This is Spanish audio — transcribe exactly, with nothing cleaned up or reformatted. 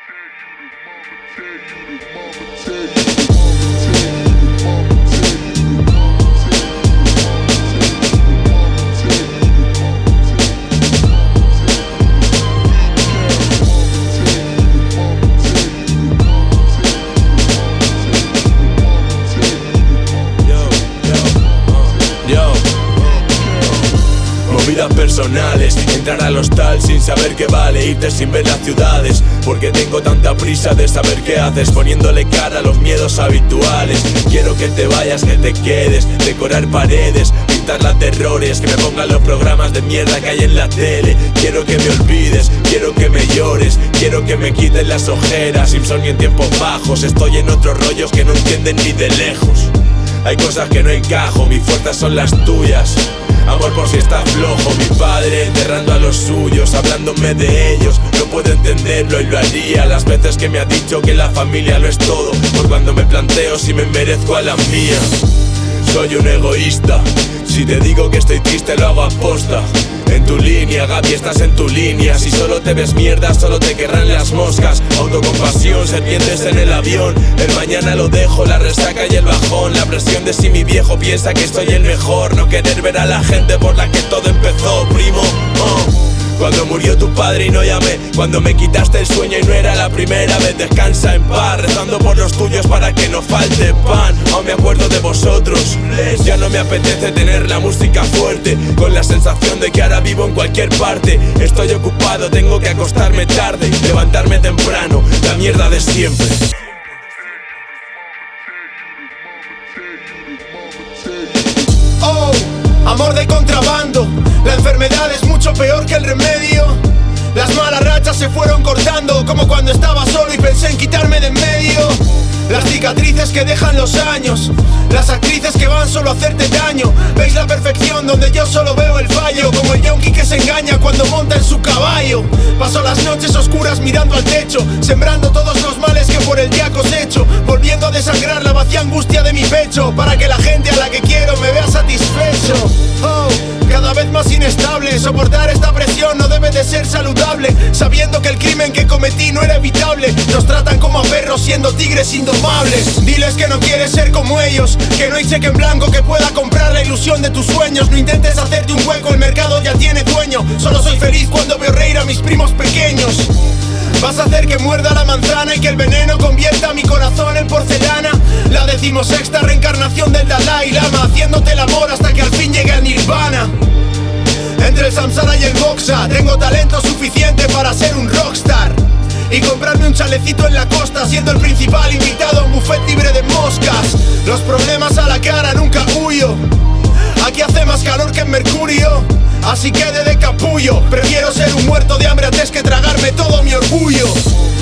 Movidas personales, entrar al hostal sin saber qué vale, irte sin ver las ciudades, porque tengo tanta prisa de saber qué haces, poniéndole cara a los miedos habituales. Quiero que te vayas, que te quedes, decorar paredes, pintar las de errores, que me pongan los programas de mierda que hay en la tele. Quiero que me olvides, quiero que me llores, quiero que me quiten las ojeras. Insomnio en tiempos bajos, estoy en otros rollos que no entienden ni de lejos. Hay cosas que no encajo, mis fuerzas son las tuyas. Amor por si está flojo, mi padre enterrando a los suyos, hablándome de ellos. No puedo entenderlo y lo haría las veces que me ha dicho que la familia lo es todo, por cuando me planteo si me merezco a la mía. Soy un egoísta, si te digo que estoy triste lo hago aposta. En tu línea, Gaby, estás en tu línea. Si solo te ves mierda, solo te querrán las moscas. Autocompasión, serpientes en el avión. El mañana lo dejo, la resaca y el bajón. La presión de si mi viejo piensa que soy el mejor. No querer ver a la gente por la que todo empezó, primo. Oh. Cuando murió tu padre y no llamé, cuando me quitaste el sueño y no era la primera vez. Descansa en paz, rezando por los tuyos para que no falte pan. Aún me acuerdo de vosotros. Ya no me apetece tener la música fuerte, con la sensación de que ahora vivo en cualquier parte. Estoy ocupado, tengo que acostarme tarde, levantarme temprano, la mierda de siempre. Oh, amor de contrabando. La enfermedad es mucho peor que el remedio. Las malas rachas se fueron cortando, como cuando estaba solo y pensé en quitarme de en medio. Las cicatrices que dejan los años, las actrices que van solo a hacerte daño. Veis la perfección donde yo solo veo el fallo, como el yonki que se engaña cuando monta en su caballo. Paso las noches oscuras mirando al techo, sembrando todos los males que por el día cosecho, volviendo a desangrar la vacía angustia de mi pecho, para que la gente a la que quiero me vea satisfecho. Oh, cada vez más inestable, soportar esta presión no debe de ser saludable, sabiendo que el crimen que cometí no era evitable. Nos tratan como a perros siendo tigres indomables. Diles que no quieres ser como ellos, que no hay cheque en blanco que pueda comprar la ilusión de tus sueños. No intentes hacerte un hueco, el mercado ya tiene dueño. Solo soy feliz cuando veo reír a mis primos pequeños. Vas a hacer que muerda la manzana y que el veneno convierta mi corazón en porcelana. La decimosexta reencarnación del Dalai Lama, haciéndote el amor hasta que al fin llegue al nirvana. Entre el samsara y el boxa, tengo talento suficiente para ser un rockstar y comprarme un chalecito en la costa, siendo el principal invitado a un buffet libre de moscas. Los problemas a la cara nunca huyo, aquí hace más calor que en Mercurio, así que de capullo prefiero ser un muerto de hambre antes que tragarme todo mi orgullo.